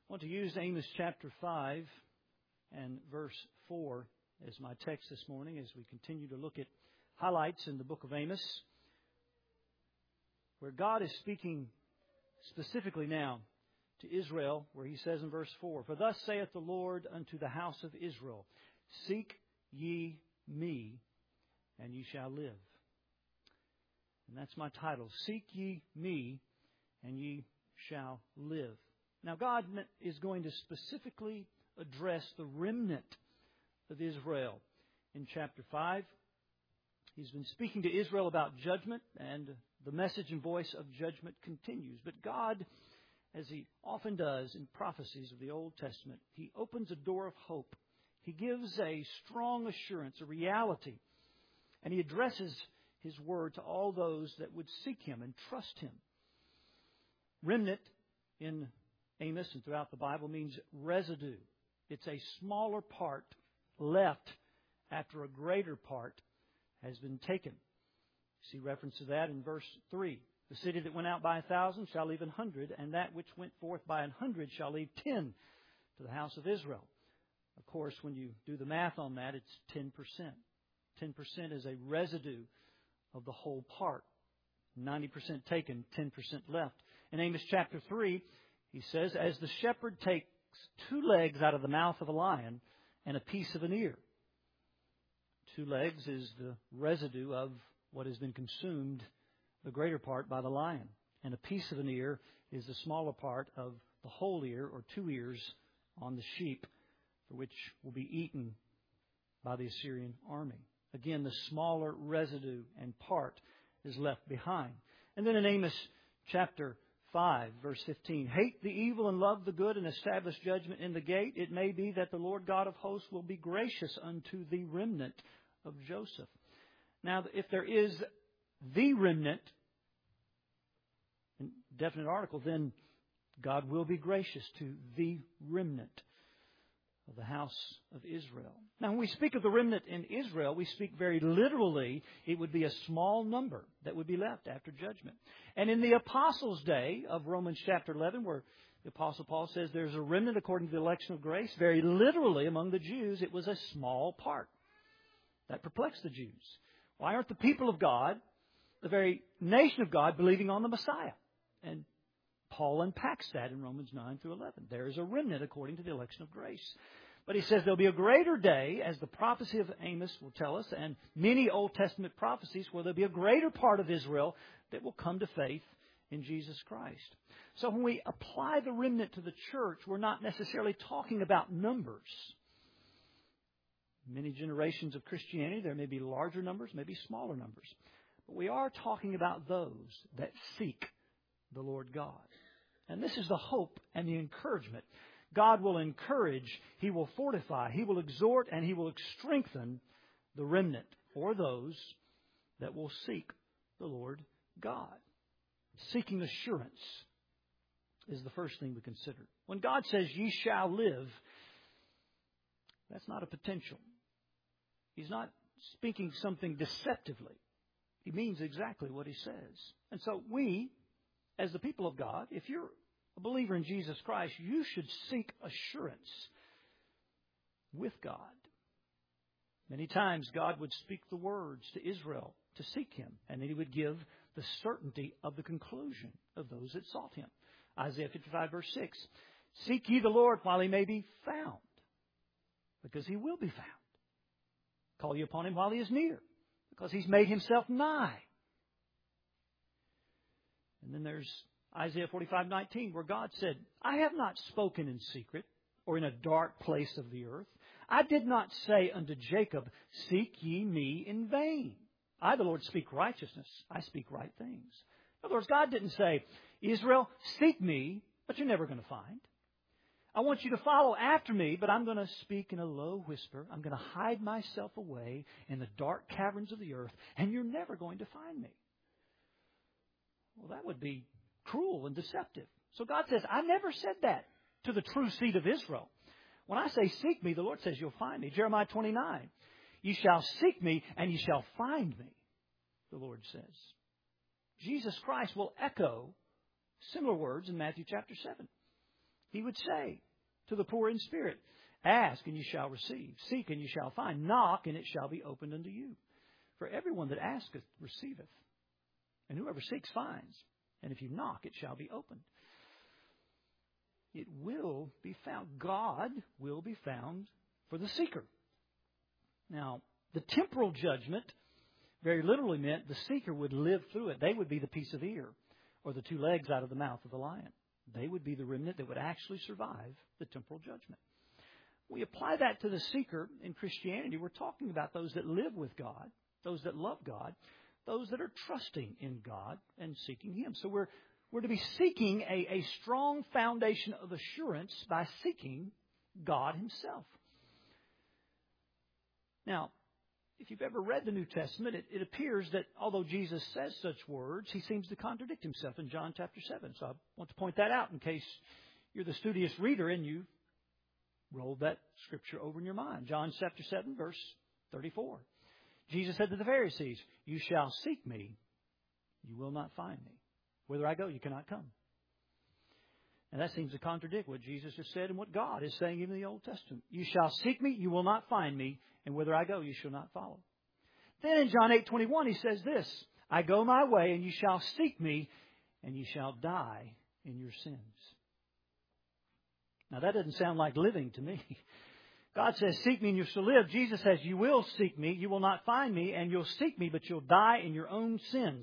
I want to use Amos chapter 5 and verse 4 as my text this morning as we continue to look at highlights in the book of Amos, where God is speaking specifically now to Israel, where He says in verse 4, "For thus saith the Lord unto the house of Israel, Seek ye me, and ye shall live." And that's my title, Seek ye me, and ye shall live. Now God is going to specifically address the remnant of Israel in chapter 5. He's been speaking to Israel about judgment, and the message and voice of judgment continues. But God, as He often does in prophecies of the Old Testament, He opens a door of hope. He gives a strong assurance, a reality, and He addresses His word to all those that would seek Him and trust Him. Remnant in Amos and throughout the Bible means residue. It's a smaller part left after a greater part has been taken. See reference to that in verse 3. "The city that went out by 1,000 shall leave 100, and that which went forth by 100 shall leave 10 to the house of Israel." Of course, when you do the math on that, it's 10%. 10% is a residue of the whole part. 90% taken, 10% left. In Amos chapter 3, he says, "As the shepherd takes 2 legs out of the mouth of a lion and a piece of an ear." 2 legs is the residue of what has been consumed, the greater part, by the lion. And a piece of an ear is the smaller part of the whole ear, or 2 ears, on the sheep, for which will be eaten by the Assyrian army. Again, the smaller residue and part is left behind. And then in Amos chapter 5, verse 15, "Hate the evil and love the good, and establish judgment in the gate. It may be that the Lord God of hosts will be gracious unto the remnant of Joseph." Now, if there is the remnant, in definite article, then God will be gracious to the remnant of the house of Israel. Now, when we speak of the remnant in Israel, we speak very literally. It would be a small number that would be left after judgment. And in the Apostles' day of Romans chapter 11, where the Apostle Paul says there's a remnant according to the election of grace, very literally among the Jews, it was a small part. That perplexed the Jews. Why aren't the people of God, the very nation of God, believing on the Messiah? And Paul unpacks that in Romans 9 through 11. There is a remnant according to the election of grace. But he says there'll be a greater day, as the prophecy of Amos will tell us, and many Old Testament prophecies, where there'll be a greater part of Israel that will come to faith in Jesus Christ. So when we apply the remnant to the church, we're not necessarily talking about numbers. Many generations of Christianity, there may be larger numbers, maybe smaller numbers. But we are talking about those that seek the Lord God. And this is the hope and the encouragement. God will encourage, He will fortify, He will exhort, and He will strengthen the remnant, or those that will seek the Lord God. Seeking assurance is the first thing we consider. When God says, "Ye shall live," that's not a potential. He's not speaking something deceptively. He means exactly what He says. And so we, as the people of God, if you're a believer in Jesus Christ, you should seek assurance with God. Many times God would speak the words to Israel to seek Him, and then He would give the certainty of the conclusion of those that sought Him. Isaiah 55 verse 6, "Seek ye the Lord while He may be found, because He will be found. Call ye upon Him while He is near, because He's made Himself nigh." And then there's Isaiah 45:19, where God said, "I have not spoken in secret or in a dark place of the earth. I did not say unto Jacob, Seek ye me in vain. I, the Lord, speak righteousness. I speak right things." In other words, God didn't say, "Israel, seek me, but you're never going to find. I want you to follow after me, but I'm going to speak in a low whisper. I'm going to hide myself away in the dark caverns of the earth, and you're never going to find me." Well, that would be cruel and deceptive. So God says, I never said that to the true seed of Israel. When I say seek me, the Lord says you'll find me. Jeremiah 29, "Ye shall seek me, and ye shall find me," the Lord says. Jesus Christ will echo similar words in Matthew chapter 7. He would say to the poor in spirit, ask and you shall receive. Seek and you shall find. Knock and it shall be opened unto you. For everyone that asketh receiveth. And whoever seeks finds. And if you knock, it shall be opened. It will be found. God will be found for the seeker. Now, the temporal judgment very literally meant the seeker would live through it. They would be the piece of ear or the two legs out of the mouth of the lion. They would be the remnant that would actually survive the temporal judgment. We apply that to the seeker in Christianity. We're talking about those that live with God, those that love God, those that are trusting in God and seeking Him. So we're to be seeking a strong foundation of assurance by seeking God Himself. Now, if you've ever read the New Testament, it appears that although Jesus says such words, He seems to contradict Himself in John chapter 7. So I want to point that out in case you're the studious reader and you roll that scripture over in your mind. John chapter 7, verse 34. Jesus said to the Pharisees, you shall seek me, you will not find me. Whither I go, you cannot come. And that seems to contradict what Jesus has said and what God is saying in the Old Testament. You shall seek me, you will not find me, and whither I go, you shall not follow. Then in John 8:21, He says this, I go my way, and you shall seek me, and you shall die in your sins. Now that doesn't sound like living to me. God says, seek me and you shall live. Jesus says, you will seek me, you will not find me, and you'll seek me, but you'll die in your own sins.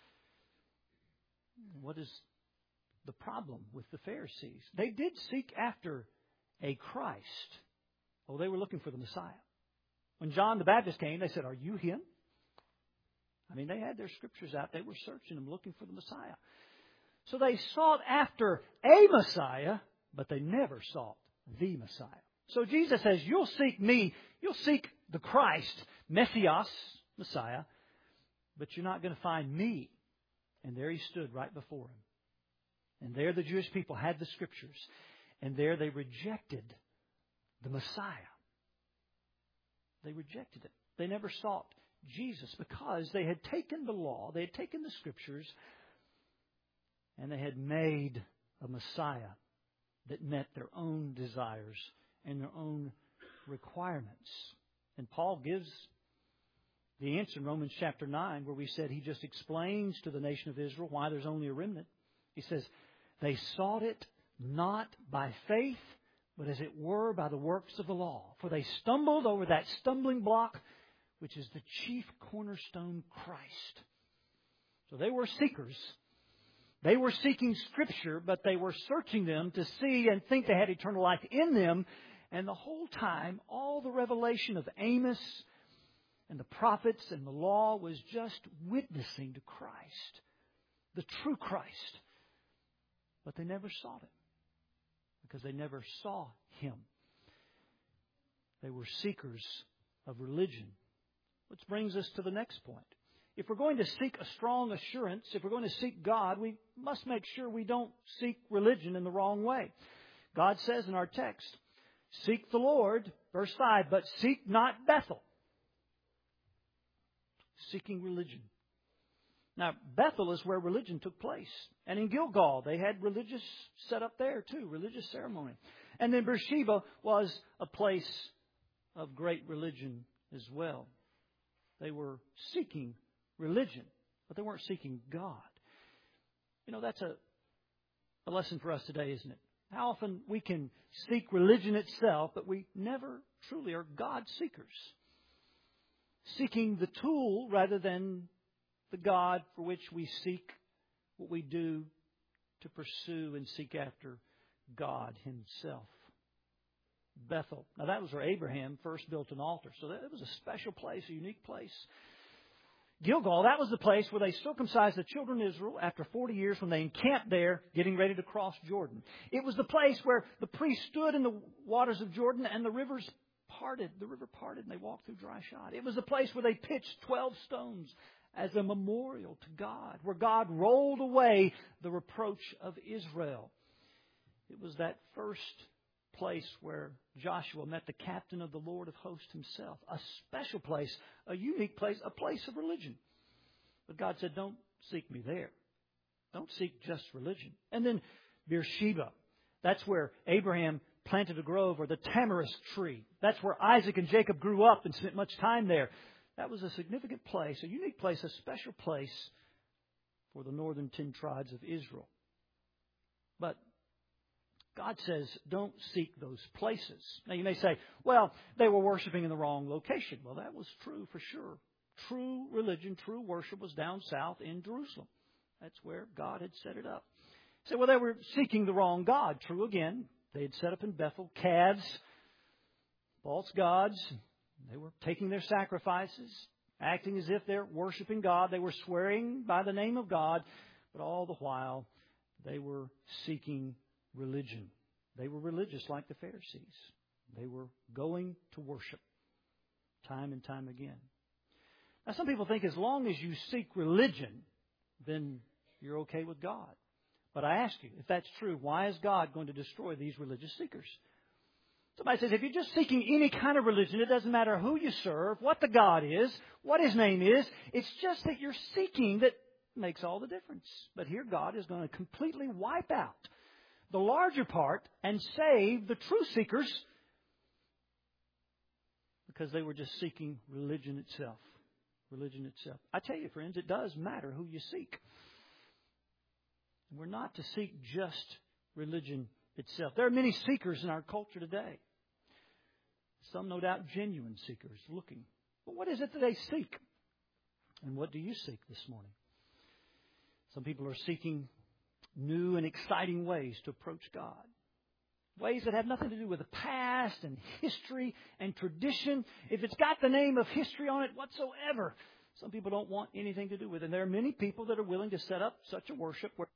What is the problem with the Pharisees? They did seek after a Christ. Oh, they were looking for the Messiah. When John the Baptist came, they said, are you Him? I mean, they had their scriptures out. They were searching them, looking for the Messiah. So they sought after a Messiah, but they never sought the Messiah. So Jesus says, you'll seek me, you'll seek the Christ, Messias, Messiah, but you're not going to find me. And there He stood right before Him. And there the Jewish people had the scriptures. And there they rejected the Messiah. They rejected it. They never sought Jesus because they had taken the law, they had taken the scriptures, and they had made a Messiah that met their own desires and their own requirements. And Paul gives the answer in Romans chapter 9 where we said he just explains to the nation of Israel why there's only a remnant. He says, they sought it not by faith, but as it were by the works of the law. For they stumbled over that stumbling block, which is the chief cornerstone, Christ. So they were seekers. They were seeking Scripture, but they were searching them to see and think they had eternal life in them. And the whole time, all the revelation of Amos and the prophets and the law was just witnessing to Christ, the true Christ. But they never sought Him because they never saw Him. They were seekers of religion. Which brings us to the next point. If we're going to seek a strong assurance, if we're going to seek God, we must make sure we don't seek religion in the wrong way. God says in our text, seek the Lord, verse 5, but seek not Bethel. Seeking religion. Now, Bethel is where religion took place. And in Gilgal, they had religious set up there too, religious ceremony. And then Beersheba was a place of great religion as well. They were seeking religion, but they weren't seeking God. You know, that's a lesson for us today, isn't it? How often we can seek religion itself, but we never truly are God seekers. Seeking the tool rather than the God for which we seek what we do to pursue and seek after God Himself. Bethel. Now that was where Abraham first built an altar. So that was a special place, a unique place. Gilgal, that was the place where they circumcised the children of Israel after 40 years when they encamped there getting ready to cross Jordan. It was the place where the priest stood in the waters of Jordan and the river parted and they walked through dry shod. It was the place where they pitched 12 stones as a memorial to God, where God rolled away the reproach of Israel. It was that first place where Joshua met the captain of the Lord of hosts Himself. A special place, a unique place, a place of religion. But God said, don't seek me there. Don't seek just religion. And then Beersheba. That's where Abraham planted a grove, or the tamarisk tree. That's where Isaac and Jacob grew up and spent much time there. That was a significant place, a unique place, a special place for the northern 10 tribes of Israel. But God says, don't seek those places. Now you may say, well, they were worshiping in the wrong location. Well, that was true for sure. True religion, true worship was down south in Jerusalem. That's where God had set it up. So, well, they were seeking the wrong God. True again. They had set up in Bethel calves, false gods. They were taking their sacrifices, acting as if they're worshiping God. They were swearing by the name of God, but all the while they were seeking religion. They were religious like the Pharisees. They were going to worship time and time again. Now, some people think as long as you seek religion, then you're okay with God. But I ask you, if that's true, why is God going to destroy these religious seekers? Somebody says, if you're just seeking any kind of religion, it doesn't matter who you serve, what the God is, what His name is. It's just that you're seeking that makes all the difference. But here God is going to completely wipe out the larger part and save the true seekers because they were just seeking religion itself. Religion itself. I tell you, friends, it does matter who you seek. We're not to seek just religion itself. There are many seekers in our culture today. Some, no doubt, genuine seekers looking. But what is it that they seek? And what do you seek this morning? Some people are seeking new and exciting ways to approach God. Ways that have nothing to do with the past and history and tradition. If it's got the name of history on it whatsoever, some people don't want anything to do with it. And there are many people that are willing to set up such a worship where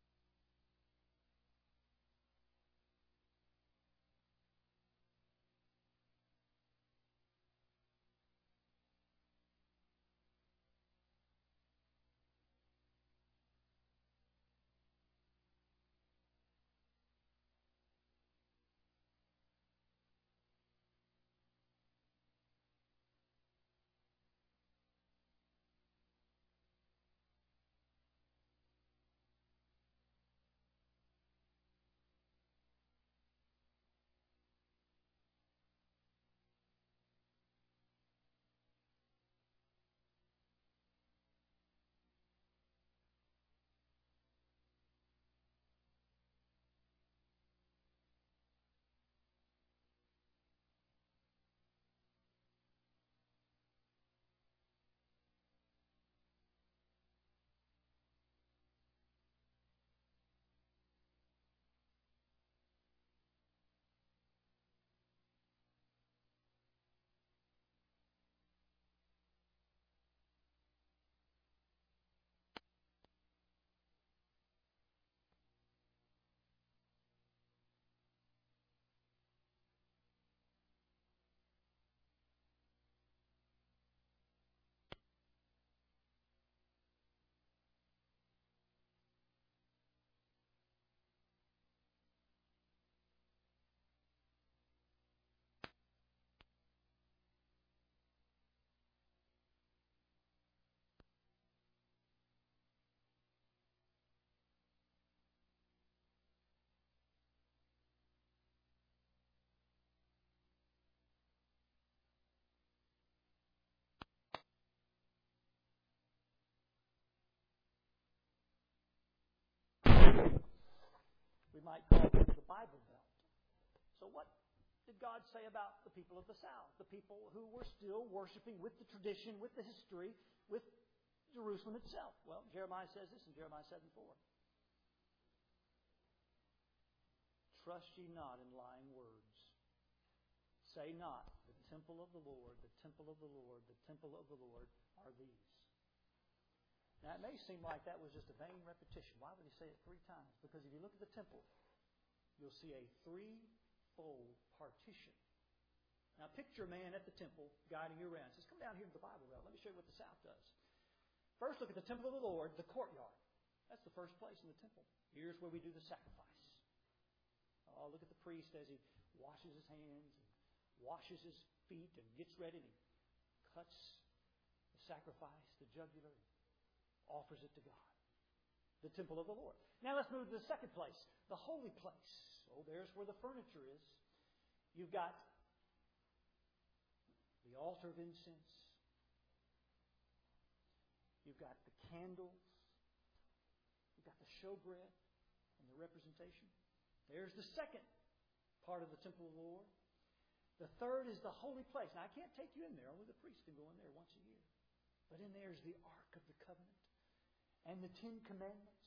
we might call it the Bible Belt. So what did God say about the people of the South? The people who were still worshiping with the tradition, with the history, with Jerusalem itself. Well, Jeremiah says this in Jeremiah 7:4. Trust ye not in lying words. Say not, the temple of the Lord, the temple of the Lord, the temple of the Lord are these. Now, it may seem like that was just a vain repetition. Why would he say it 3 times? Because if you look at the temple, you'll see a 3-fold partition. Now, picture a man at the temple guiding you around. He says, come down here to the Bible Belt. Let me show you what the South does. First, look at the temple of the Lord, the courtyard. That's the first place in the temple. Here's where we do the sacrifice. Oh, look at the priest as he washes his hands and washes his feet and gets ready and he cuts the sacrifice, the jugular, offers it to God. The temple of the Lord. Now let's move to the second place, the holy place, So there's where the furniture is. You've got the altar of incense. You've got the candles. You've got the showbread and the representation. There's the second part of the temple of the Lord. The third is the holy place. Now, I can't take you in there. Only the priest can go in there once a year. But in there is the Ark of the Covenant and the Ten Commandments.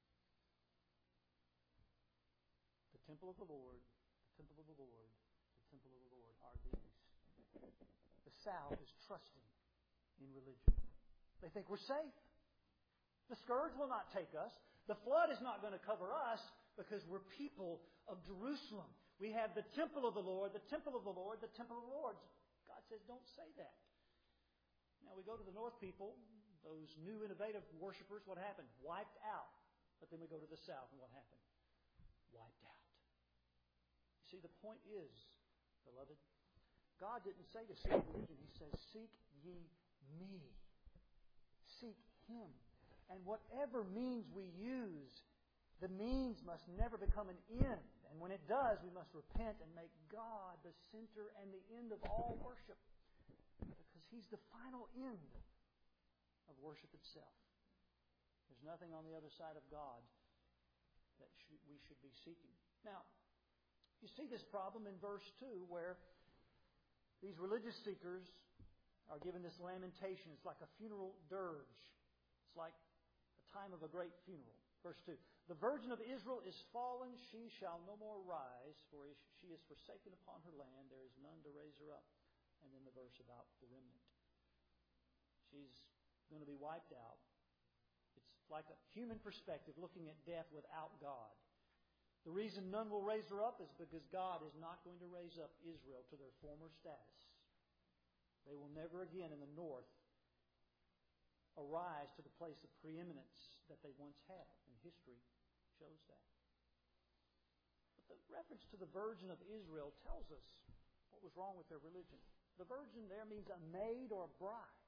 The temple of the Lord, the temple of the Lord, the temple of the Lord are these. The South is trusting in religion. They think we're safe. The scourge will not take us. The flood is not going to cover us because we're people of Jerusalem. We have the temple of the Lord, the temple of the Lord, the temple of the Lord. God says, don't say that. Now we go to the North people, those new innovative worshipers, what happened? Wiped out. But then we go to the South, and what happened? Wiped out. You see, the point is, beloved, God didn't say to seek religion. He says, seek ye me. Seek Him. And whatever means we use, the means must never become an end. And when it does, we must repent and make God the center and the end of all worship. Because He's the final end of worship itself. There's nothing on the other side of God that we should be seeking. Now, you see this problem in verse 2 where these religious seekers are given this lamentation. It's like a funeral dirge. It's like a time of a great funeral. Verse 2. The virgin of Israel is fallen, she shall no more rise, for she is forsaken upon her land, there is none to raise her up. And then the verse about the remnant. She's going to be wiped out. It's like a human perspective looking at death without God. The reason none will raise her up is because God is not going to raise up Israel to their former status. They will never again in the north arise to the place of preeminence that they once had. And history shows that. But the reference to the virgin of Israel tells us what was wrong with their religion. The virgin there means a maid or a bride.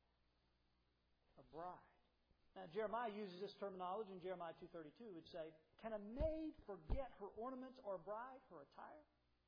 A bride. Now, Jeremiah uses this terminology in Jeremiah 2:32. It would say, can a maid forget her ornaments or a bride her attire?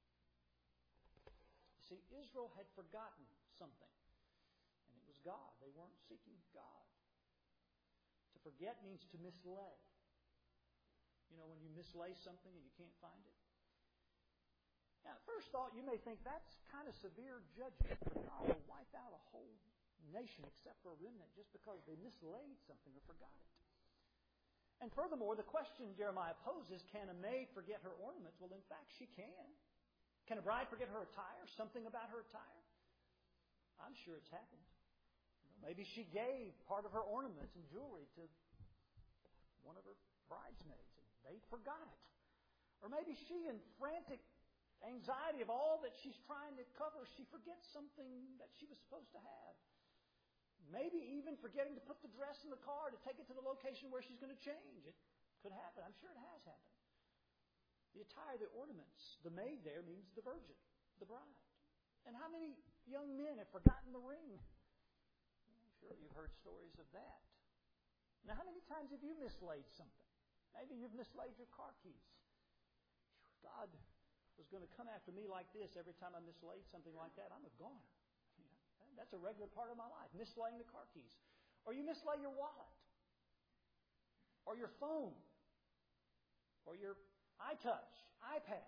You see, Israel had forgotten something. And it was God. They weren't seeking God. To forget means to mislay. You know, when you mislay something and you can't find it? Now, at first thought, you may think that's kind of severe judgment for God to wipe out a whole nation except for a remnant just because they mislaid something or forgot it. And furthermore, the question Jeremiah poses, can a maid forget her ornaments? Well, in fact, she can. Can a bride forget her attire? Something about her attire? I'm sure it's happened. Maybe she gave part of her ornaments and jewelry to one of her bridesmaids and they forgot it. Or maybe she, in frantic anxiety of all that she's trying to cover, she forgets something that she was supposed to have. Maybe even forgetting to put the dress in the car to take it to the location where she's going to change. It could happen. I'm sure it has happened. The attire, the ornaments, the maid there means the virgin, the bride. And how many young men have forgotten the ring? I'm sure you've heard stories of that. Now, how many times have you mislaid something? Maybe you've mislaid your car keys. God was going to come after me like this every time I mislaid something like that. I'm a goner. That's a regular part of my life, mislaying the car keys. Or you mislay your wallet. Or your phone. Or your iTouch, iPad.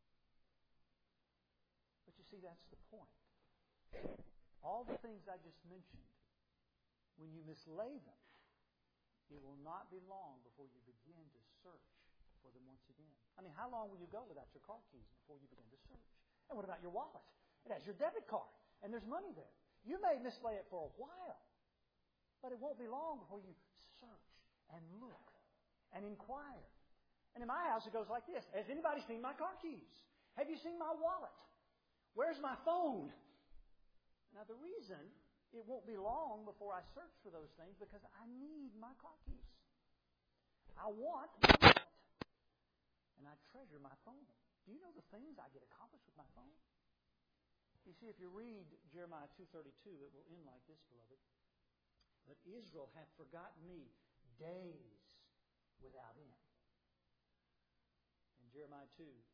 But you see, that's the point. All the things I just mentioned, when you mislay them, it will not be long before you begin to search for them once again. I mean, how long will you go without your car keys before you begin to search? And what about your wallet? It has your debit card, and there's money there. You may mislay it for a while, but it won't be long before you search and look and inquire. And in my house, it goes like this. Has anybody seen my car keys? Have you seen my wallet? Where's my phone? Now, the reason it won't be long before I search for those things because I need my car keys. I want my wallet. And I treasure my phone. Do you know the things I get accomplished with my phone? You see, if you read Jeremiah 2:32, it will end like this, beloved. But Israel hath forgotten me days without end. And Jeremiah 2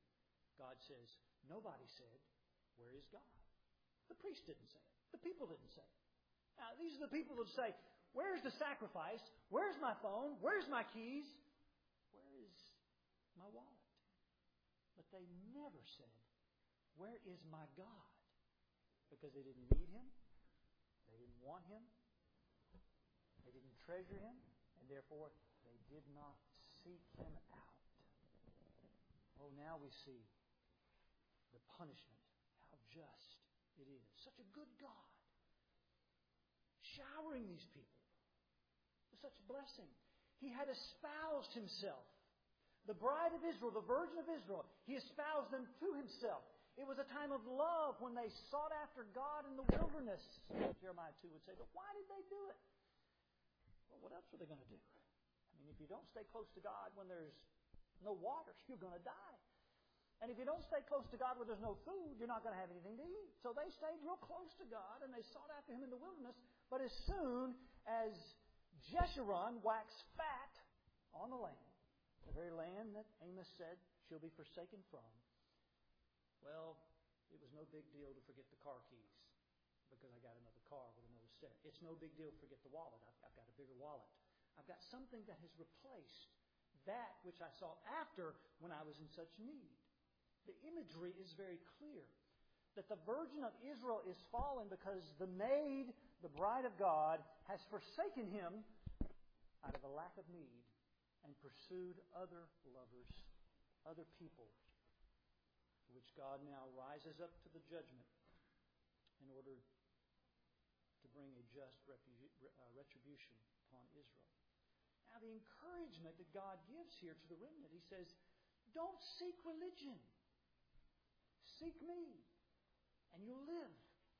God says, nobody said, where is God? The priest didn't say it. The people didn't say it. Now, these are the people that say, where's the sacrifice? Where's my phone? Where's my keys? Where is my wallet? But they never said, where is my God? Because they didn't need Him. They didn't want Him. They didn't treasure Him. And therefore, they did not seek Him out. Oh, now we see the punishment, how just it is. Such a good God, showering these people with such blessing. He had espoused Himself. The bride of Israel, the virgin of Israel, He espoused them to Himself. It was a time of love when they sought after God in the wilderness, Jeremiah 2 would say. But why did they do it? Well, what else were they going to do? I mean, if you don't stay close to God when there's no water, you're going to die. And if you don't stay close to God when there's no food, you're not going to have anything to eat. So they stayed real close to God and they sought after Him in the wilderness. But as soon as Jeshurun waxed fat on the land, the very land that Amos said she'll be forsaken from, well, it was no big deal to forget the car keys because I got another car with another set. It's no big deal to forget the wallet. I've got a bigger wallet. I've got something that has replaced that which I sought after when I was in such need. The imagery is very clear that the virgin of Israel is fallen because the maid, the bride of God, has forsaken Him out of a lack of need and pursued other lovers, other people, which God now rises up to the judgment in order to bring a just retribution upon Israel. Now, the encouragement that God gives here to the remnant, He says, don't seek religion. Seek Me, and you'll live.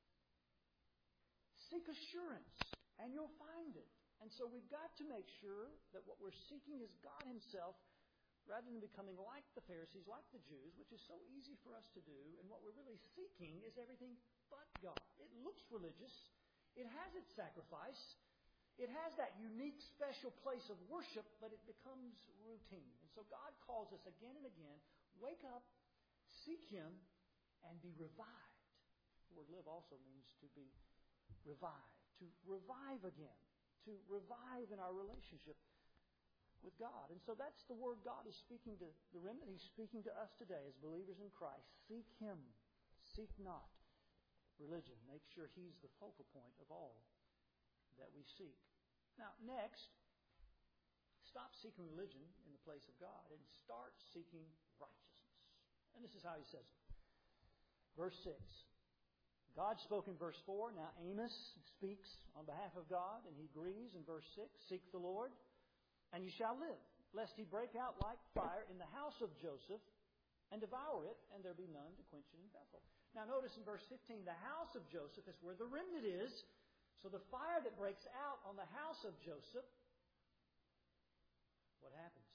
Seek assurance, and you'll find it. And so we've got to make sure that what we're seeking is God Himself, rather than becoming like the Pharisees, like the Jews, which is so easy for us to do. And what we're really seeking is everything but God. It looks religious. It has its sacrifice. It has that unique, special place of worship, but it becomes routine. And so God calls us again and again, wake up, seek Him, and be revived. The word live also means to be revived, to revive again, to revive in our relationship with God. And so that's the word God is speaking to the remnant. He's speaking to us today as believers in Christ. Seek Him. Seek not religion. Make sure He's the focal point of all that we seek. Now, next, stop seeking religion in the place of God and start seeking righteousness. And this is how He says it. Verse 6. God spoke in verse 4. Now Amos speaks on behalf of God, and he agrees in verse 6. Seek the Lord, and you shall live, lest He break out like fire in the house of Joseph and devour it, and there be none to quench it in Bethel. Now notice in verse 15, the house of Joseph is where the remnant is. So the fire that breaks out on the house of Joseph, what happens?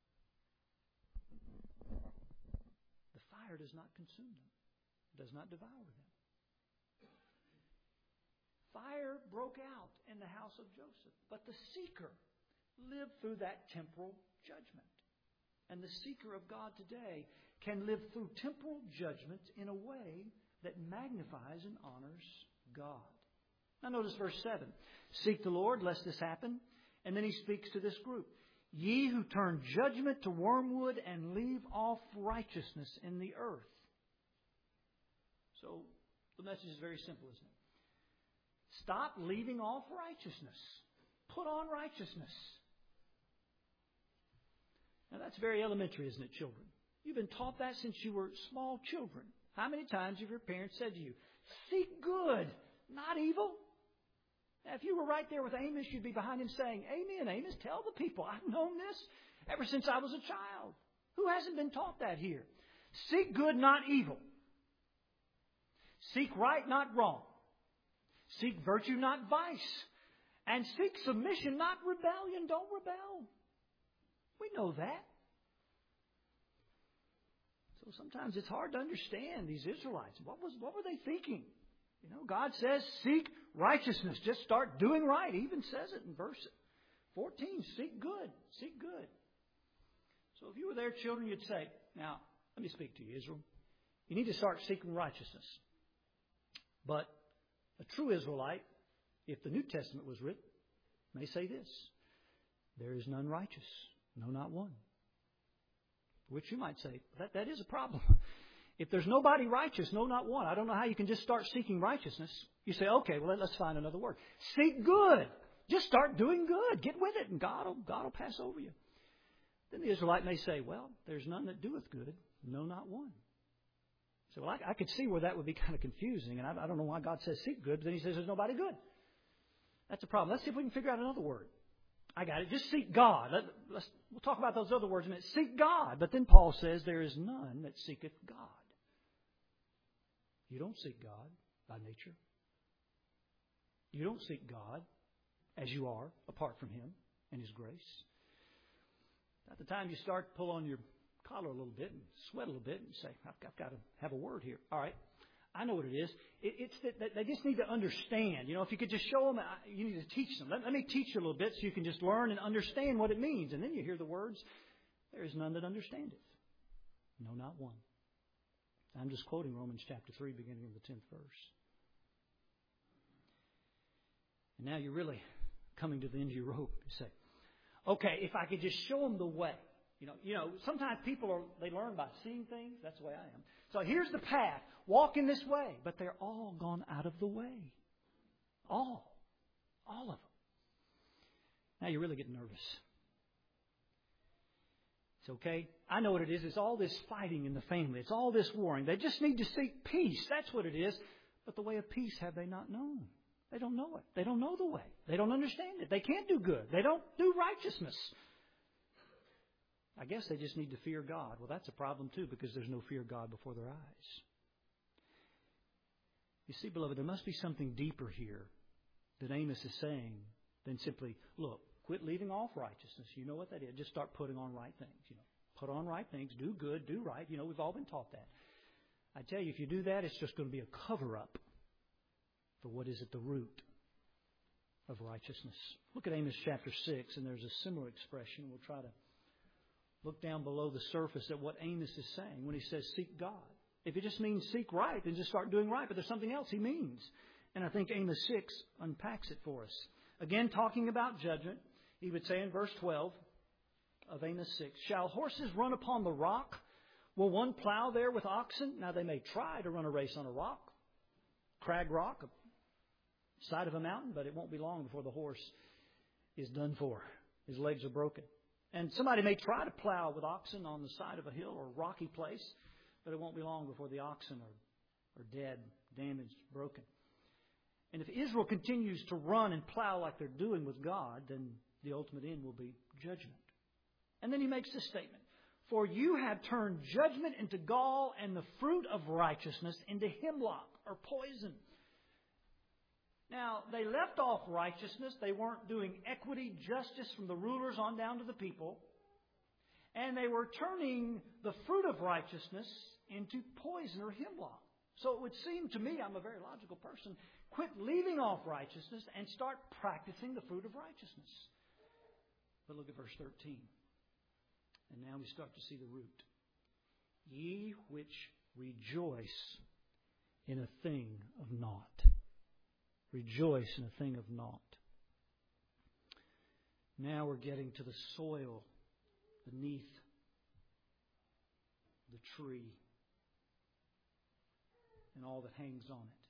The fire does not consume them. Does not devour them. Fire broke out in the house of Joseph, but the seeker lived through that temporal judgment. And the seeker of God today can live through temporal judgment in a way that magnifies and honors God. Now notice verse 7. Seek the Lord, lest this happen. And then He speaks to this group. Ye who turn judgment to wormwood and leave off righteousness in the earth. So the message is very simple, isn't it? Stop leaving off righteousness. Put on righteousness. Now that's very elementary, isn't it, children? You've been taught that since you were small children. How many times have your parents said to you, seek good, not evil? Now, if you were right there with Amos, you'd be behind him saying, Amen, Amos, tell the people. I've known this ever since I was a child. Who hasn't been taught that here? Seek good, not evil. Seek right, not wrong. Seek virtue, not vice. And seek submission, not rebellion. Don't rebel. We know that. So sometimes it's hard to understand these Israelites. What were they thinking? You know, God says, seek righteousness. Just start doing right. He even says it in verse 14. Seek good. Seek good. So if you were there, children, you'd say, now, Let me speak to you, Israel. You need to start seeking righteousness. But a true Israelite, if the New Testament was written, may say this: there is none righteous, no, not one. Which you might say, that is a problem. If there's nobody righteous, no, not one, I don't know how you can just start seeking righteousness. You say, okay, well, let's find another word. Seek good. Just start doing good. Get with it, and God will pass over you. Then the Israelite may say, well, there's none that doeth good, no, not one. So, well, I could see where that would be kind of confusing, and I don't know why God says seek good, but then He says there's nobody good. That's a problem. Let's see if we can figure out another word. I got it. Just seek God. We'll talk about those other words in a minute. Seek God. But then Paul says there is none that seeketh God. You don't seek God by nature. You don't seek God as you are, apart from Him and His grace. At the time you start to pull on your collar a little bit and sweat a little bit and say, I've got to have a word here. All right, I know what it is. It's that they just need to understand. You know, if you could just show them, you need to teach them. Let me teach you a little bit so you can just learn and understand what it means. And then you hear the words, there is none that understandeth. No, not one. I'm just quoting Romans chapter 3, beginning of the 10th verse. And now you're really coming to the end of your rope. You say, okay, if I could just show them the way. You know, sometimes people they learn by seeing things. That's the way I am. So here's the path. Walk in this way. But they're all gone out of the way. All of them. Now you're really getting nervous. It's okay. I know what it is. It's all this fighting in the family. It's all this warring. They just need to seek peace. That's what it is. But the way of peace have they not known? They don't know it. They don't know the way. They don't understand it. They can't do good. They don't do righteousness. I guess they just need to fear God. Well, that's a problem too, because there's no fear of God before their eyes. You see, beloved, there must be something deeper here that Amos is saying than simply, look, quit leaving off righteousness. You know what that is. Just start putting on right things. Put on right things. Do good. Do right. We've all been taught that. I tell you, if you do that, it's just going to be a cover-up for what is at the root of righteousness. Look at Amos chapter 6, and there's a similar expression. We'll try to look down below the surface at what Amos is saying when he says seek God. If it just means seek right, then just start doing right. But there's something else he means. And I think Amos 6 unpacks it for us. Again, talking about judgment, he would say in verse 12 of Amos 6, shall horses run upon the rock? Will one plow there with oxen? Now they may try to run a race on a rock, crag rock, side of a mountain, but it won't be long before the horse is done for. His legs are broken. And somebody may try to plow with oxen on the side of a hill or a rocky place, but it won't be long before the oxen are dead, damaged, broken. And if Israel continues to run and plow like they're doing with God, then the ultimate end will be judgment. And then he makes this statement, for you have turned judgment into gall and the fruit of righteousness into hemlock or poison. Now, they left off righteousness. They weren't doing equity, justice from the rulers on down to the people. And they were turning the fruit of righteousness into poison or hemlock. So it would seem to me, I'm a very logical person, quit leaving off righteousness and start practicing the fruit of righteousness. But look at verse 13. And now we start to see the root. Ye which rejoice in a thing of naught. Rejoice in a thing of naught. Now we're getting to the soil beneath the tree and all that hangs on it.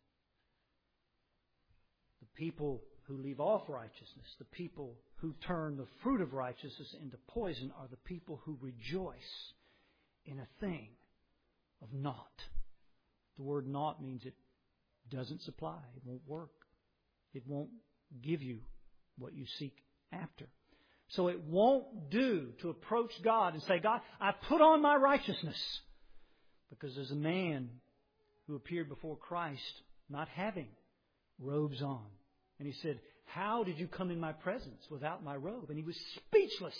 The people who leave off righteousness, the people who turn the fruit of righteousness into poison, are the people who rejoice in a thing of naught. The word naught means it doesn't supply. It won't work. It won't give you what you seek after. So it won't do to approach God and say, God, I put on my righteousness. Because there's a man who appeared before Christ not having robes on. And he said, how did you come in my presence without my robe? And he was speechless.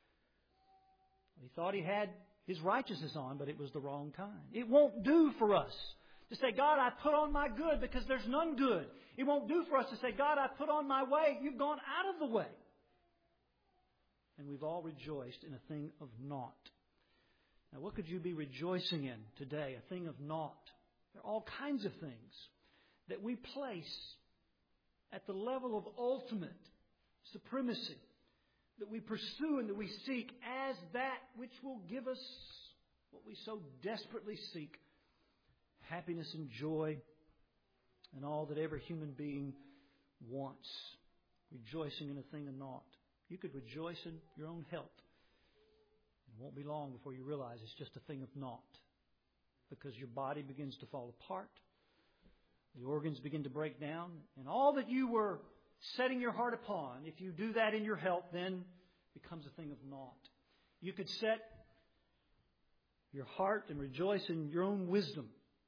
He thought he had his righteousness on, but it was the wrong kind. It won't do for us to say, God, I put on my good because there's none good. It won't do for us to say, God, I put on my way. You've gone out of the way. And we've all rejoiced in a thing of naught. Now, what could you be rejoicing in today? A thing of naught. There are all kinds of things that we place at the level of ultimate supremacy, that we pursue and that we seek as that which will give us what we so desperately seek, happiness and joy and all that every human being wants. Rejoicing in a thing of naught. You could rejoice in your own health. It won't be long before you realize it's just a thing of naught, because your body begins to fall apart. The organs begin to break down, and all that you were setting your heart upon, if you do that in your health, then becomes a thing of naught. You could set your heart and rejoice in your own wisdom.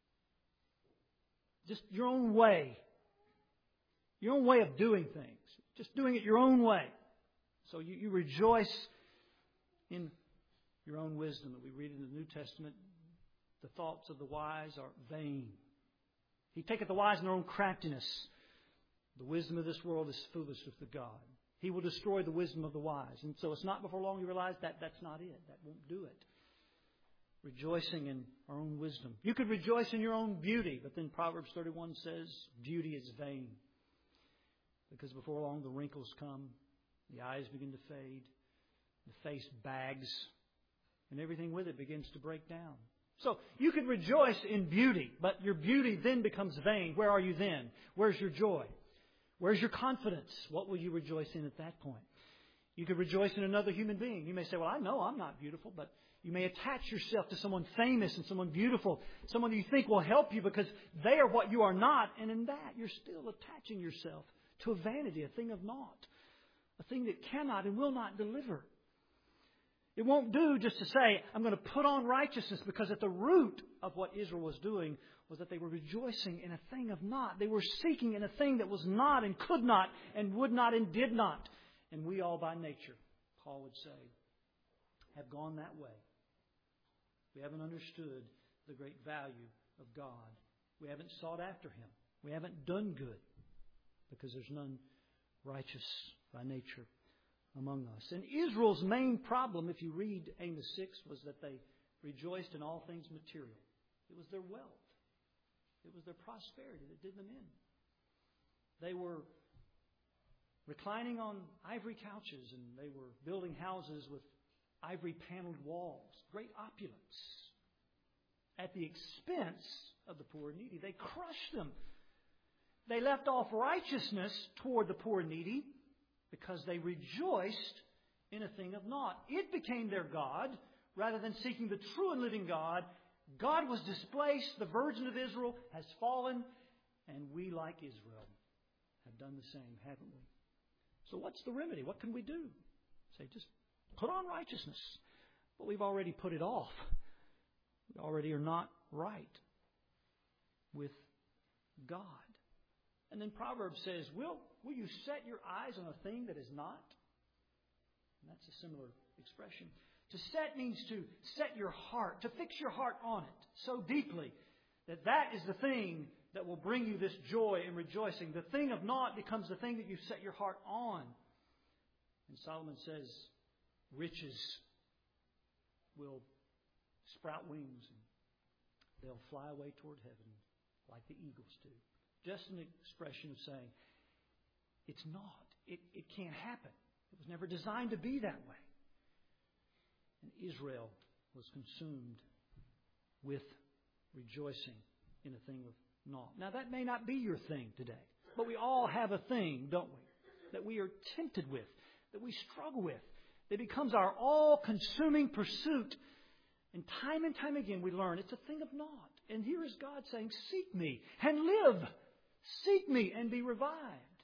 Just your own way. Your own way of doing things. Just doing it your own way. So you rejoice in your own wisdom. That we read in the New Testament, the thoughts of the wise are vain. He taketh the wise in their own craftiness. The wisdom of this world is foolishness with God. He will destroy the wisdom of the wise. And so it's not before long you realize that that's not it. That won't do it. Rejoicing in our own wisdom. You could rejoice in your own beauty, but then Proverbs 31 says beauty is vain. Because before long the wrinkles come, the eyes begin to fade, the face bags, and everything with it begins to break down. So you could rejoice in beauty, but your beauty then becomes vain. Where are you then? Where's your joy? Where's your confidence? What will you rejoice in at that point? You could rejoice in another human being. You may say, well, I know I'm not beautiful, but you may attach yourself to someone famous and someone beautiful, someone you think will help you because they are what you are not. And in that, you're still attaching yourself to a vanity, a thing of naught, a thing that cannot and will not deliver. It won't do just to say, I'm going to put on righteousness, because at the root of what Israel was doing was that they were rejoicing in a thing of naught. They were seeking in a thing that was not and could not and would not and did not. And we all by nature, Paul would say, have gone that way. We haven't understood the great value of God. We haven't sought after Him. We haven't done good, because there's none righteous by nature among us. And Israel's main problem, if you read Amos 6, was that they rejoiced in all things material. It was their wealth. It was their prosperity that did them in. They were reclining on ivory couches, and they were building houses with ivory paneled walls. Great opulence. At the expense of the poor and needy. They crushed them. They left off righteousness toward the poor and needy because they rejoiced in a thing of naught. It became their God rather than seeking the true and living God. God was displaced. The virgin of Israel has fallen. And we, like Israel, have done the same, haven't we? So what's the remedy? What can we do? Say, just put on righteousness. But we've already put it off. We already are not right with God. And then Proverbs says, will you set your eyes on a thing that is not? And that's a similar expression. To set means to set your heart, to fix your heart on it so deeply that that is the thing that will bring you this joy and rejoicing. The thing of naught becomes the thing that you set your heart on. And Solomon says, riches will sprout wings and they'll fly away toward heaven like the eagles do. Just an expression of saying, it's not. It can't happen. It was never designed to be that way. And Israel was consumed with rejoicing in a thing of naught. Now, that may not be your thing today, but we all have a thing, don't we, that we are tempted with, that we struggle with, that becomes our all-consuming pursuit. And time again we learn it's a thing of naught. And here is God saying, seek me and live. Seek me and be revived.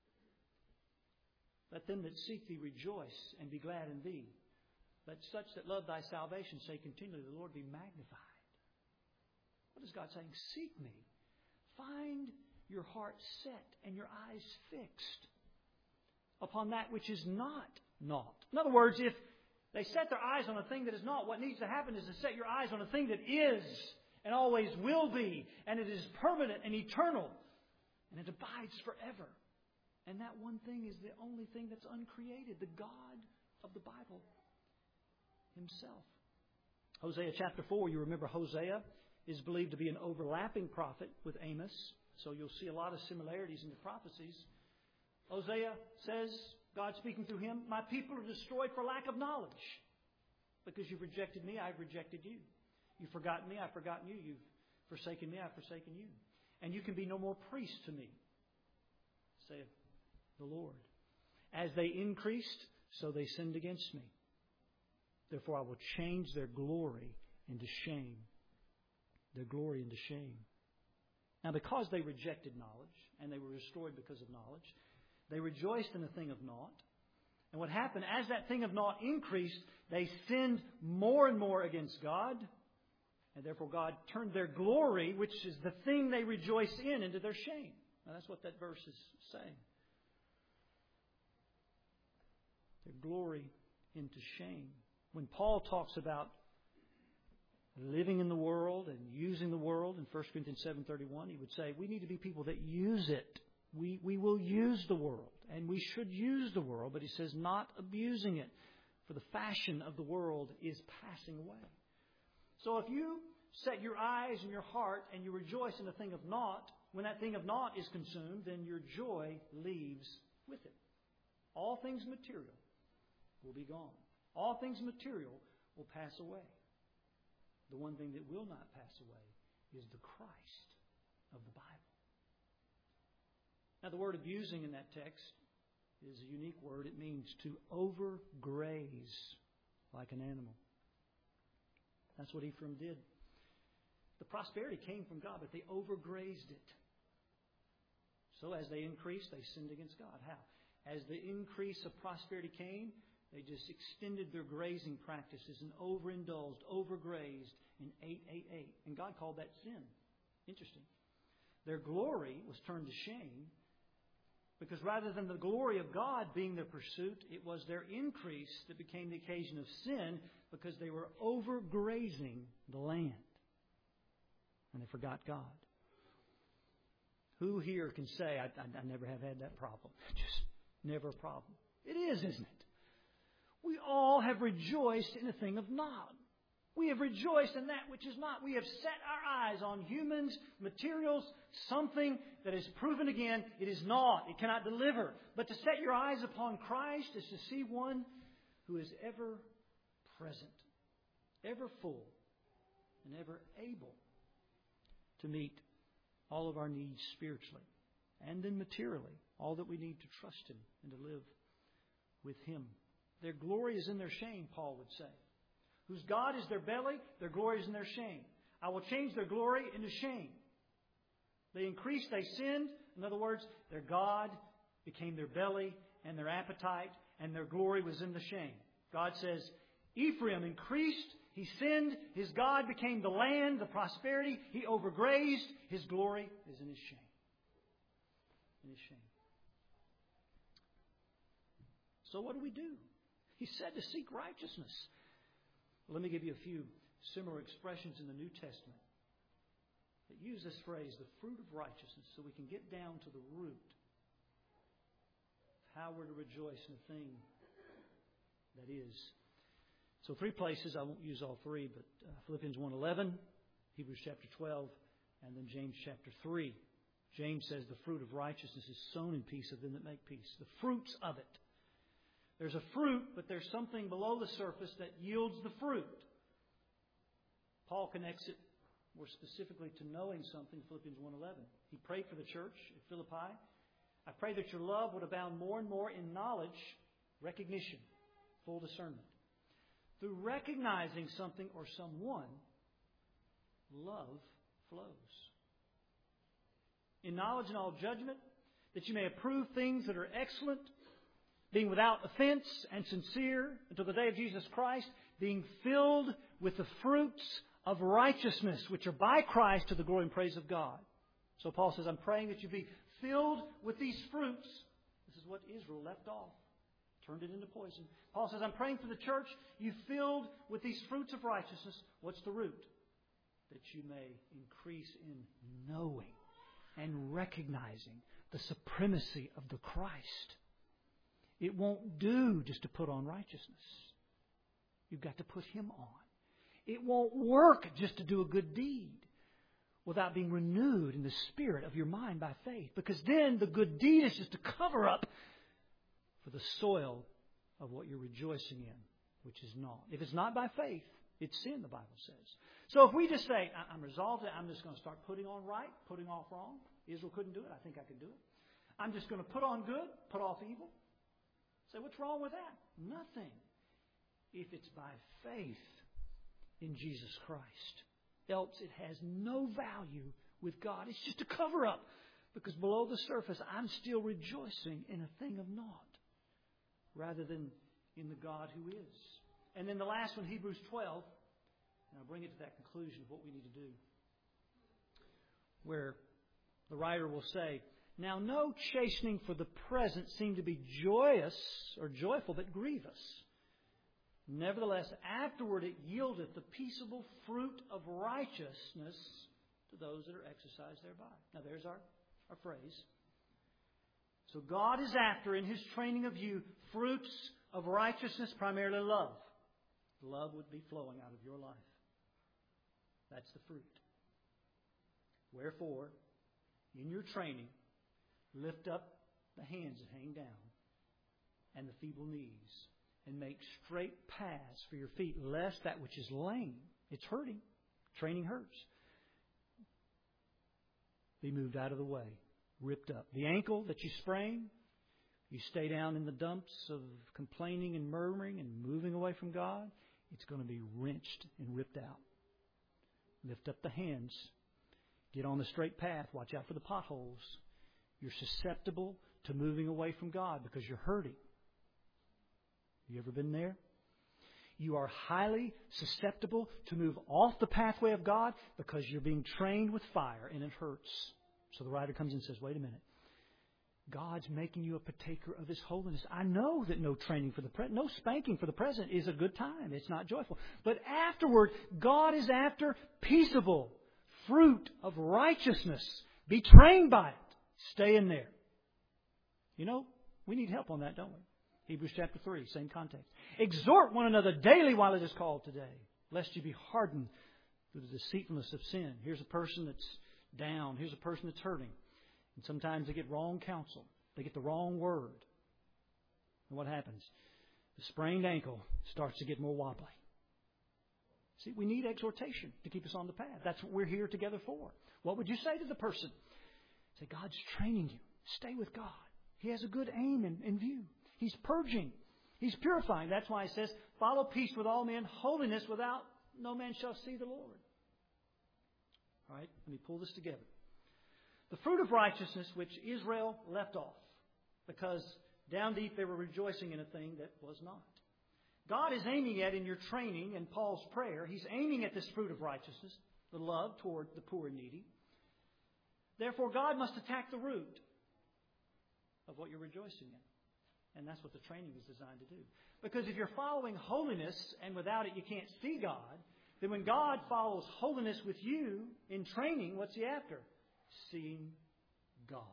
Let them that seek thee rejoice and be glad in thee. Let such that love thy salvation say continually, the Lord be magnified. What is God saying? Seek me. Find your heart set and your eyes fixed upon that which is not naught. In other words, if they set their eyes on a thing that is not, what needs to happen is to set your eyes on a thing that is and always will be, and it is permanent and eternal, and it abides forever. And that one thing is the only thing that's uncreated, the God of the Bible Himself. Hosea chapter 4, you remember Hosea is believed to be an overlapping prophet with Amos. So you'll see a lot of similarities in the prophecies. Hosea says, God speaking through him, my people are destroyed for lack of knowledge. Because you've rejected me, I've rejected you. You've forgotten me, I've forgotten you. You've forsaken me, I've forsaken you. And you can be no more priest to me, saith the Lord. As they increased, so they sinned against me. Therefore I will change their glory into shame. Their glory into shame. Now because they rejected knowledge, and they were destroyed because of knowledge, they rejoiced in a thing of naught. And what happened, as that thing of naught increased, they sinned more and more against God. And therefore God turned their glory, which is the thing they rejoice in, into their shame. Now that's what that verse is saying. Their glory into shame. When Paul talks about living in the world and using the world in 1 Corinthians 7:31, he would say we need to be people that use it. We will use the world, and we should use the world, but he says not abusing it, for the fashion of the world is passing away. So if you set your eyes and your heart and you rejoice in the thing of naught, when that thing of naught is consumed, then your joy leaves with it. All things material will be gone. All things material will pass away. The one thing that will not pass away is the Christ of the Bible. Now, the word abusing in that text is a unique word. It means to overgraze like an animal. That's what Ephraim did. The prosperity came from God, but they overgrazed it. So as they increased, they sinned against God. How? As the increase of prosperity came, they just extended their grazing practices and overindulged, overgrazed, and ate. And God called that sin. Interesting. Their glory was turned to shame because rather than the glory of God being their pursuit, it was their increase that became the occasion of sin because they were overgrazing the land. And they forgot God. Who here can say, I never have had that problem? Just never a problem. It is, isn't it? We all have rejoiced in a thing of naught. We have rejoiced in that which is not. We have set our eyes on humans, materials, something that is proven again. It is naught. It cannot deliver. But to set your eyes upon Christ is to see one who is ever present, ever full, and ever able to meet all of our needs spiritually and then materially, all that we need to trust Him and to live with Him. Their glory is in their shame, Paul would say. Whose God is their belly, their glory is in their shame. I will change their glory into shame. They increased, they sinned. In other words, their God became their belly and their appetite, and their glory was in the shame. God says, Ephraim increased, he sinned, his God became the land, the prosperity, he overgrazed, his glory is in his shame. In his shame. So what do we do? He said to seek righteousness. Let me give you a few similar expressions in the New Testament that use this phrase, the fruit of righteousness, so we can get down to the root of how we're to rejoice in a thing that is. So 3 places, I won't use all 3, but Philippians 1:11, Hebrews chapter 12, and then James chapter 3. James says the fruit of righteousness is sown in peace of them that make peace. The fruits of it. There's a fruit, but there's something below the surface that yields the fruit. Paul connects it more specifically to knowing something, Philippians 1:11. He prayed for the church at Philippi. I pray that your love would abound more and more in knowledge, recognition, full discernment. Through recognizing something or someone, love flows. In knowledge and all judgment, that you may approve things that are excellent, being without offense and sincere until the day of Jesus Christ, being filled with the fruits of righteousness, which are by Christ to the glory and praise of God. So Paul says, I'm praying that you be filled with these fruits. This is what Israel left off. Turned it into poison. Paul says, I'm praying for the church, you filled with these fruits of righteousness. What's the root? That you may increase in knowing and recognizing the supremacy of the Christ. It won't do just to put on righteousness. You've got to put Him on. It won't work just to do a good deed without being renewed in the spirit of your mind by faith. Because then the good deed is just a cover up for the soil of what you're rejoicing in, which is not. If it's not by faith, it's sin, the Bible says. So if we just say, I'm resolved, I'm just going to start putting on right, putting off wrong. Israel couldn't do it. I think I can do it. I'm just going to put on good, put off evil. Say, what's wrong with that? Nothing. If it's by faith in Jesus Christ. Else it has no value with God. It's just a cover-up. Because below the surface, I'm still rejoicing in a thing of naught, rather than in the God who is. And then the last one, Hebrews 12, and I'll bring it to that conclusion of what we need to do, where the writer will say, now no chastening for the present seemed to be joyous or joyful, but grievous. Nevertheless, afterward it yieldeth the peaceable fruit of righteousness to those that are exercised thereby. Now there's our phrase. So God is after, in His training of you, fruits of righteousness, primarily love. Love would be flowing out of your life. That's the fruit. Wherefore, in your training, lift up the hands that hang down and the feeble knees, and make straight paths for your feet, lest that which is lame, it's hurting, training hurts, be moved out of the way, ripped up. The ankle that you sprain, you stay down in the dumps of complaining and murmuring and moving away from God, it's going to be wrenched and ripped out. Lift up the hands. Get on the straight path. Watch out for the potholes. You're susceptible to moving away from God because you're hurting. You ever been there? You are highly susceptible to move off the pathway of God because you're being trained with fire and it hurts. So the writer comes in and says, wait a minute. God's making you a partaker of His holiness. I know that no training for the present, no spanking for the present is a good time. It's not joyful. But afterward, God is after peaceable fruit of righteousness. Be trained by it. Stay in there. You know, we need help on that, don't we? Hebrews chapter 3, same context. Exhort one another daily while it is called today, lest you be hardened through the deceitfulness of sin. Here's a person that's down. Here's a person that's hurting. And sometimes they get wrong counsel. They get the wrong word. And what happens? The sprained ankle starts to get more wobbly. See, we need exhortation to keep us on the path. That's what we're here together for. What would you say to the person? Say, God's training you. Stay with God. He has a good aim in view. He's purging. He's purifying. That's why it says, follow peace with all men, holiness without no man shall see the Lord. All right, let me pull this together. The fruit of righteousness which Israel left off, because down deep they were rejoicing in a thing that was not. God is aiming at, in your training and Paul's prayer, He's aiming at this fruit of righteousness, the love toward the poor and needy. Therefore, God must attack the root of what you're rejoicing in. And that's what the training is designed to do. Because if you're following holiness and without it you can't see God, then when God follows holiness with you in training, what's He after? Seeing God.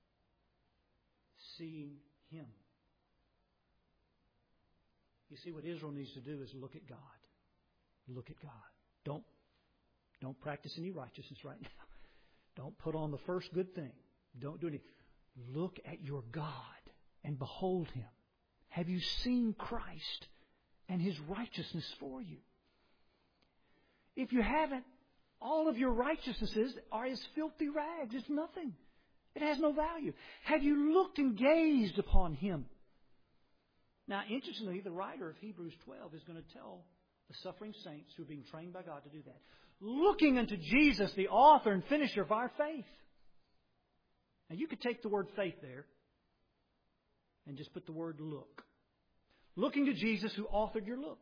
Seeing Him. You see, what Israel needs to do is look at God. Look at God. Don't practice any righteousness right now. Don't put on the first good thing. Don't do anything. Look at your God and behold Him. Have you seen Christ and His righteousness for you? If you haven't, all of your righteousnesses are as filthy rags. It's nothing. It has no value. Have you looked and gazed upon Him? Now, interestingly, the writer of Hebrews 12 is going to tell the suffering saints who are being trained by God to do that. Looking unto Jesus, the author and finisher of our faith. Now, you could take the word faith there and just put the word look. Looking to Jesus who authored your look.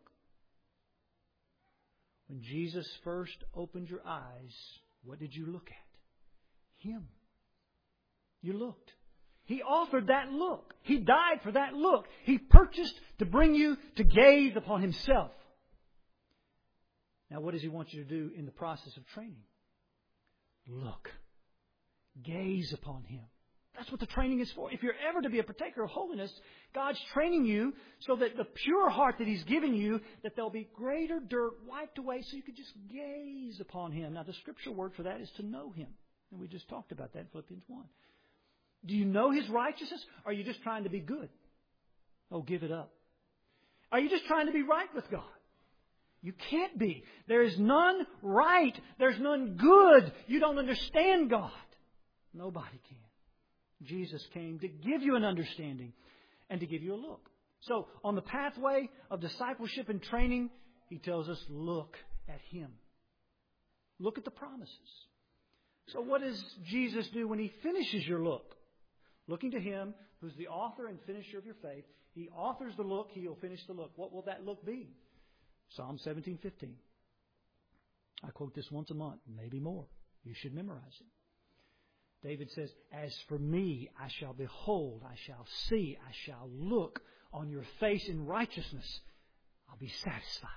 When Jesus first opened your eyes, what did you look at? Him. You looked. He authored that look. He died for that look. He purchased to bring you to gaze upon Himself. Now, what does He want you to do in the process of training? Look. Gaze upon Him. That's what the training is for. If you're ever to be a partaker of holiness, God's training you so that the pure heart that He's given you, that there'll be greater dirt wiped away so you can just gaze upon Him. Now, the Scripture word for that is to know Him. And we just talked about that in Philippians 1. Do you know His righteousness? Or are you just trying to be good? Oh, give it up. Are you just trying to be right with God? You can't be. There is none right. There's none good. You don't understand God. Nobody can. Jesus came to give you an understanding and to give you a look. So, on the pathway of discipleship and training, He tells us, look at Him. Look at the promises. So what does Jesus do when He finishes your look? Looking to Him, who's the author and finisher of your faith. He authors the look, He'll finish the look. What will that look be? Psalm 17:15. I quote this once a month, maybe more. You should memorize it. David says, as for me, I shall behold, I shall see, I shall look on your face in righteousness. I'll be satisfied.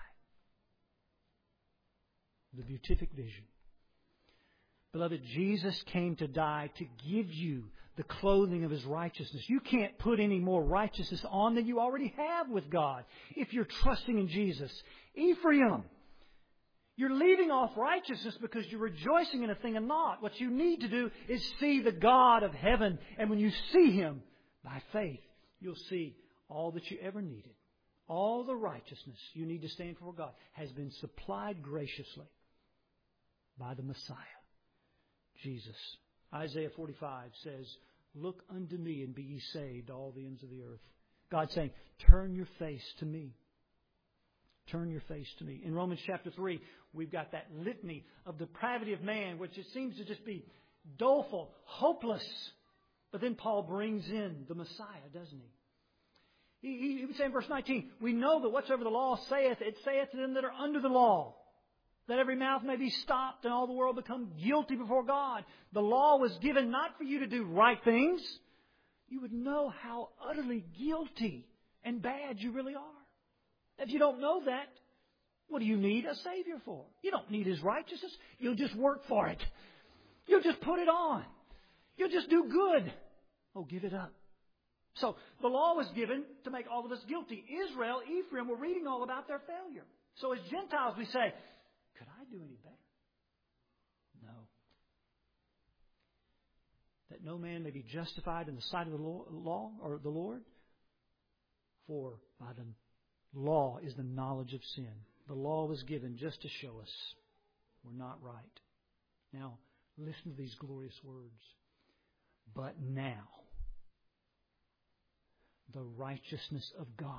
The beatific vision. Beloved, Jesus came to die to give you the clothing of His righteousness. You can't put any more righteousness on than you already have with God if you're trusting in Jesus. Ephraim, you're leaving off righteousness because you're rejoicing in a thing of naught. What you need to do is see the God of heaven. And when you see Him, by faith, you'll see all that you ever needed. All the righteousness you need to stand before God has been supplied graciously by the Messiah, Jesus. Isaiah 45 says, look unto me and be ye saved, all the ends of the earth. God's saying, turn your face to me. Turn your face to me. In Romans chapter 3, we've got that litany of depravity of man, which it seems to just be doleful, hopeless. But then Paul brings in the Messiah, doesn't he? He would say in verse 19, we know that whatsoever the law saith, it saith to them that are under the law, that every mouth may be stopped and all the world become guilty before God. The law was given not for you to do right things. You would know how utterly guilty and bad you really are. If you don't know that, what do you need a Savior for? You don't need His righteousness. You'll just work for it. You'll just put it on. You'll just do good. Oh, give it up. So, the law was given to make all of us guilty. Israel, Ephraim, were reading all about their failure. So, as Gentiles, we say, could I do any better? No. That no man may be justified in the sight of the law or the Lord. For by the law is the knowledge of sin. The law was given just to show us we're not right. Now, listen to these glorious words. But now, the righteousness of God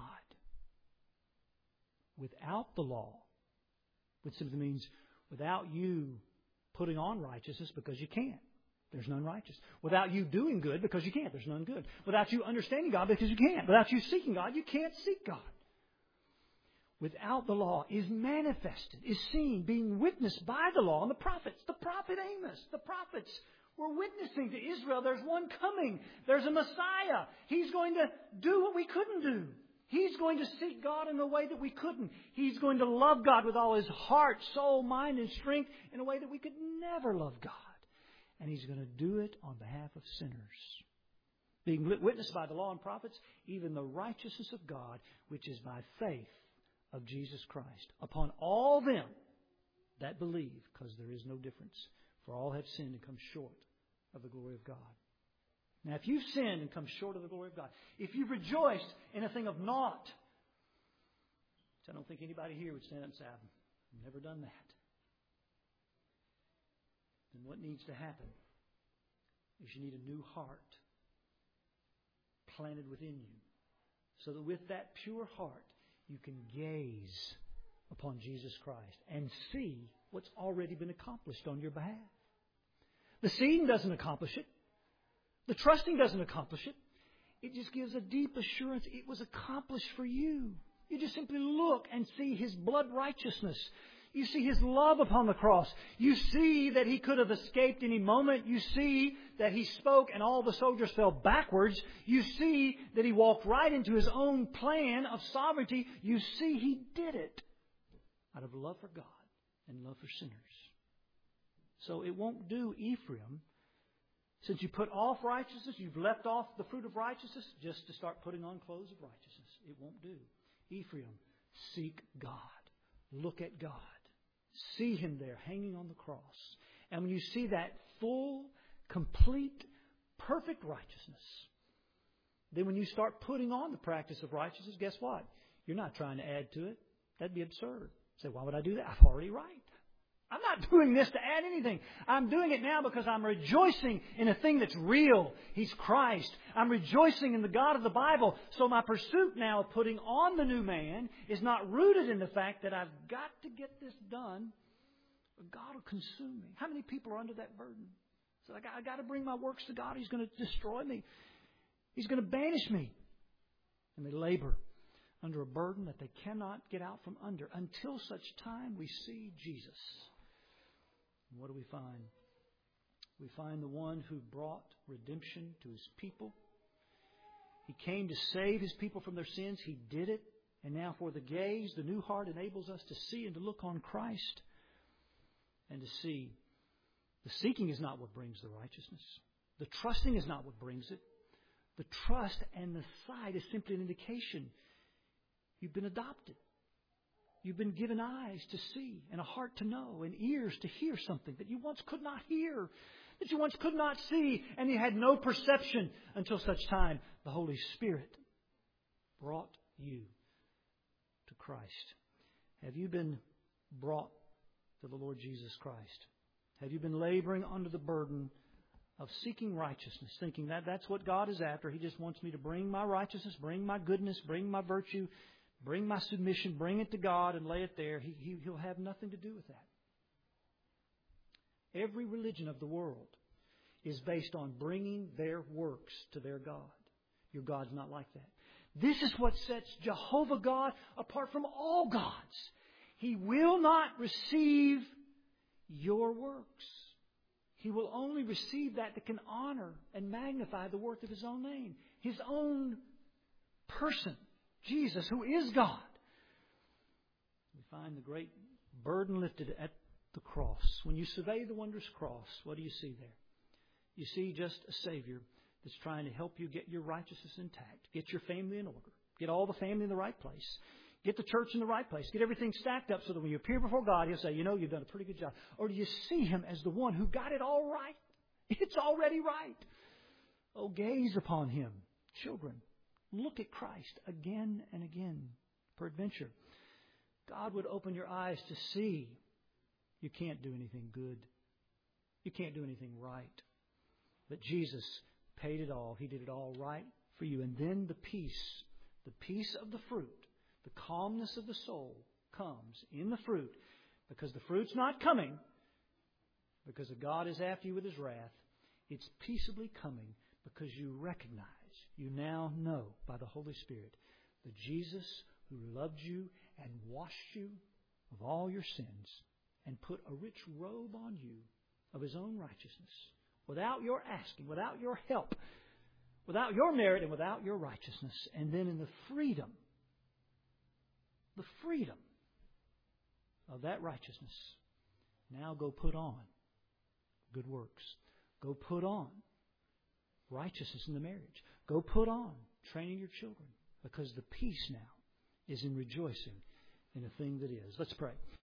without the law, which simply means without you putting on righteousness because you can't. There's none righteous. Without you doing good because you can't. There's none good. Without you understanding God because you can't. Without you seeking God, you can't seek God. Without the law is manifested, is seen, being witnessed by the law and the prophets. The prophet Amos, the prophets were witnessing to Israel. There's one coming. There's a Messiah. He's going to do what we couldn't do. He's going to seek God in a way that we couldn't. He's going to love God with all his heart, soul, mind, and strength in a way that we could never love God. And He's going to do it on behalf of sinners. Being witnessed by the law and prophets, even the righteousness of God, which is by faith of Jesus Christ, upon all them that believe, because there is no difference. For all have sinned and come short of the glory of God. Now, if you've sinned and come short of the glory of God, if you've rejoiced in a thing of naught, which I don't think anybody here would stand up and say, I've never done that. Then what needs to happen is you need a new heart planted within you, so that with that pure heart you can gaze upon Jesus Christ and see what's already been accomplished on your behalf. The seeing doesn't accomplish it. The trusting doesn't accomplish it. It just gives a deep assurance it was accomplished for you. You just simply look and see His blood righteousness. You see His love upon the cross. You see that He could have escaped any moment. You see that He spoke and all the soldiers fell backwards. You see that He walked right into His own plan of sovereignty. You see He did it out of love for God and love for sinners. So it won't do Ephraim Since you put off righteousness, you've left off the fruit of righteousness, just to start putting on clothes of righteousness. It won't do. Ephraim, seek God. Look at God. See Him there hanging on the cross. And when you see that full, complete, perfect righteousness, then when you start putting on the practice of righteousness, guess what? You're not trying to add to it. That'd be absurd. Say, why would I do that? I'm already right. I'm not doing this to add anything. I'm doing it now because I'm rejoicing in a thing that's real. He's Christ. I'm rejoicing in the God of the Bible. So my pursuit now of putting on the new man is not rooted in the fact that I've got to get this done, or God will consume me. How many people are under that burden? So I got to bring my works to God. He's going to destroy me. He's going to banish me. And they labor under a burden that they cannot get out from under until such time we see Jesus. And what do we find? We find the one who brought redemption to His people. He came to save His people from their sins. He did it. And now for the gaze, the new heart enables us to see and to look on Christ and to see. The seeking is not what brings the righteousness. The trusting is not what brings it. The trust and the sight is simply an indication. You've been adopted. You've been given eyes to see and a heart to know and ears to hear something that you once could not hear, that you once could not see, and you had no perception until such time the Holy Spirit brought you to Christ. Have you been brought to the Lord Jesus Christ? Have you been laboring under the burden of seeking righteousness, thinking that that's what God is after? He just wants me to bring my righteousness, bring my goodness, bring my virtue, bring my submission, bring it to God and lay it there. He'll have nothing to do with that. Every religion of the world is based on bringing their works to their God. Your God's not like that. This is what sets Jehovah God apart from all gods. He will not receive your works. He will only receive that can honor and magnify the worth of His own name, His own person, Jesus, who is God. We find the great burden lifted at the cross. When you survey the wondrous cross, what do you see there? You see just a Savior that's trying to help you get your righteousness intact, get your family in order, get all the family in the right place, get the church in the right place, get everything stacked up so that when you appear before God, He'll say, you've done a pretty good job. Or do you see Him as the one who got it all right? It's already right. Oh, gaze upon Him. Children, look at Christ again and again. Peradventure, God would open your eyes to see you can't do anything good. You can't do anything right. But Jesus paid it all. He did it all right for you. And then the peace of the fruit, the calmness of the soul comes in the fruit, because the fruit's not coming because God is after you with His wrath. It's peaceably coming because you recognize, you now know by the Holy Spirit, that Jesus who loved you and washed you of all your sins and put a rich robe on you of His own righteousness, without your asking, without your help, without your merit, and without your righteousness. And then in the freedom of that righteousness, now go put on good works. Go put on righteousness in the marriage. Go put on training your children, because the peace now is in rejoicing in a thing that is. Let's pray.